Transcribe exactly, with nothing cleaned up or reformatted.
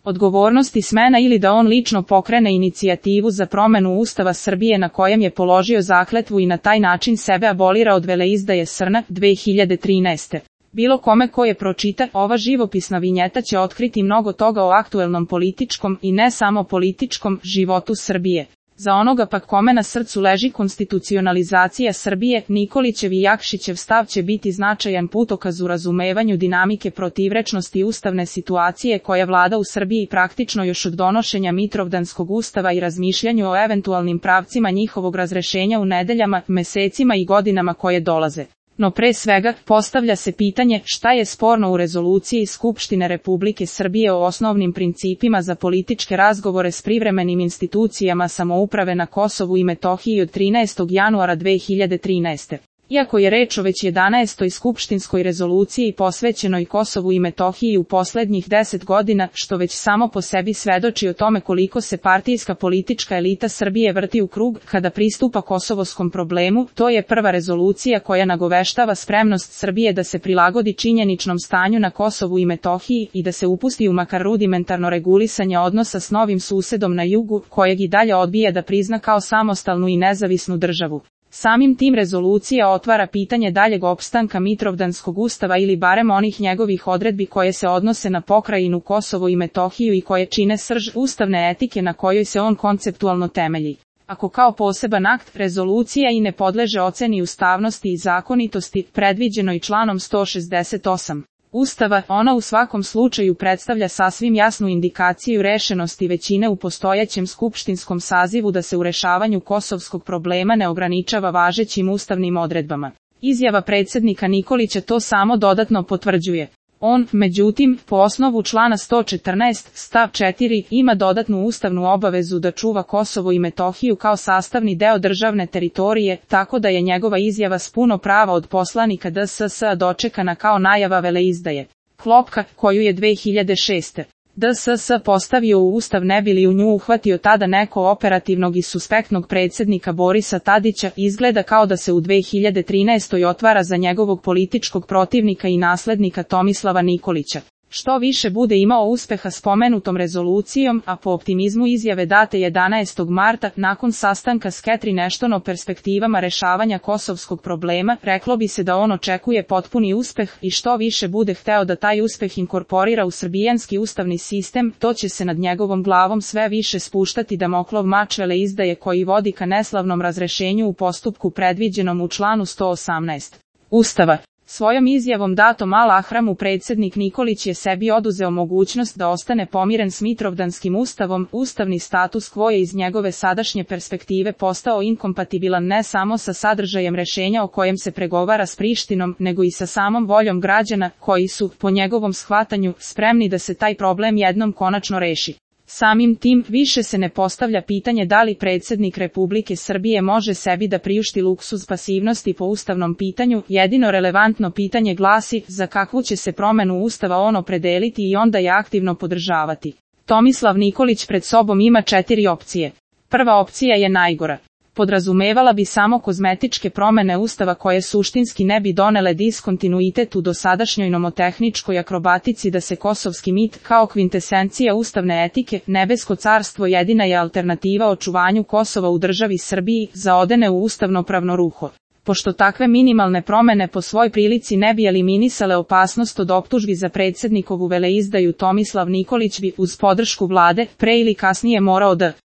odgovornost i smena ili da on lično pokrene inicijativu za promenu Ustava Srbije na kojem je položio zakletvu i na taj način sebe abolira od veleizdaje Srna dve hiljade trinaeste. Bilo kome ko je pročita, ova živopisna vinjeta će otkriti mnogo toga o aktuelnom političkom i ne samo političkom životu Srbije. Za onoga pak kome na srcu leži konstitucionalizacija Srbije, Nikolićev i Jakšićev stav će biti značajan putokaz u razumevanju dinamike protivrečnosti ustavne situacije koja vlada u Srbiji praktično još od donošenja Mitrovdanskog ustava i razmišljanju o eventualnim pravcima njihovog razrešenja u nedeljama, mesecima i godinama koje dolaze. No pre svega, postavlja se pitanje šta je sporno u rezoluciji Skupštine Republike Srbije o osnovnim principima za političke razgovore s privremenim institucijama samouprave na Kosovu i Metohiji od trinaestog januara dve hiljade trinaeste. Iako je reč o već jedanaestoj skupštinskoj rezoluciji posvećenoj Kosovu i Metohiji u poslednjih deset godina, što već samo po sebi svedoči o tome koliko se partijska politička elita Srbije vrti u krug kada pristupa kosovoskom problemu, to je prva rezolucija koja nagoveštava spremnost Srbije da se prilagodi činjeničnom stanju na Kosovu i Metohiji i da se upusti u makar rudimentarno regulisanje odnosa s novim susedom na jugu, kojeg i dalje odbija da prizna kao samostalnu i nezavisnu državu. Samim tim rezolucija otvara pitanje daljeg opstanka Mitrovdanskog ustava ili barem onih njegovih odredbi koje se odnose na pokrajinu Kosovo i Metohiju i koje čine srž ustavne etike na kojoj se on konceptualno temelji. Ako kao poseban akt rezolucija i ne podleže oceni ustavnosti i zakonitosti, predviđenoj članom sto šezdeset osam. Ustava, ona u svakom slučaju predstavlja sasvim jasnu indikaciju rešenosti većine u postojećem skupštinskom sazivu da se u rešavanju kosovskog problema ne ograničava važećim ustavnim odredbama. Izjava predsjednika Nikolića to samo dodatno potvrđuje. On, međutim, po osnovu člana sto četrnaest, stav četiri, ima dodatnu ustavnu obavezu da čuva Kosovo i Metohiju kao sastavni deo državne teritorije, tako da je njegova izjava s puno prava od poslanika D S S dočekana kao najava veleizdaje. Klopka, koju je dve hiljade šeste. D S S postavio u ustav ne bi li u nju uhvatio tada neko operativnog i suspektnog predsjednika Borisa Tadića, izgleda kao da se u dve hiljade trinaestoj otvara za njegovog političkog protivnika i naslednika Tomislava Nikolića. Što više bude imao uspeha spomenutom rezolucijom, a po optimizmu izjave date jedanaestog marta, nakon sastanka s Catherine Ashton o perspektivama rešavanja kosovskog problema, reklo bi se da on očekuje potpuni uspeh i što više bude hteo da taj uspeh inkorporira u srbijanski ustavni sistem, to će se nad njegovom glavom sve više spuštati Damoklov mač veleizdaje koji vodi ka neslavnom razrešenju u postupku predviđenom u članu sto osamnaest. Ustava. Svojom izjavom datom Al-Ahramu predsjednik Nikolić je sebi oduzeo mogućnost da ostane pomiren s Mitrovdanskim ustavom, ustavni status quo je iz njegove sadašnje perspektive postao inkompatibilan ne samo sa sadržajem rešenja o kojem se pregovara s Prištinom, nego i sa samom voljom građana, koji su, po njegovom shvatanju, spremni da se taj problem jednom konačno reši. Samim tim, više se ne postavlja pitanje da li predsjednik Republike Srbije može sebi da priušti luksuz pasivnosti po ustavnom pitanju, jedino relevantno pitanje glasi za kakvu će se promenu ustava on opredeliti i onda je aktivno podržavati. Tomislav Nikolić pred sobom ima četiri opcije. Prva opcija je najgora. Podrazumevala bi samo kozmetičke promene ustava koje suštinski ne bi donele diskontinuitet u dosadašnjoj nomotehničkoj akrobatici da se kosovski mit, kao kvintesencija ustavne etike, nebesko carstvo jedina je alternativa očuvanju Kosova u državi Srbiji, zaodene u ustavnopravno ruho. Pošto takve minimalne promene po svoj prilici ne bi eliminisale opasnost od optužbi za predsjednikovu veleizdaju, Tomislav Nikolić bi, uz podršku vlade, pre ili kasnije morao da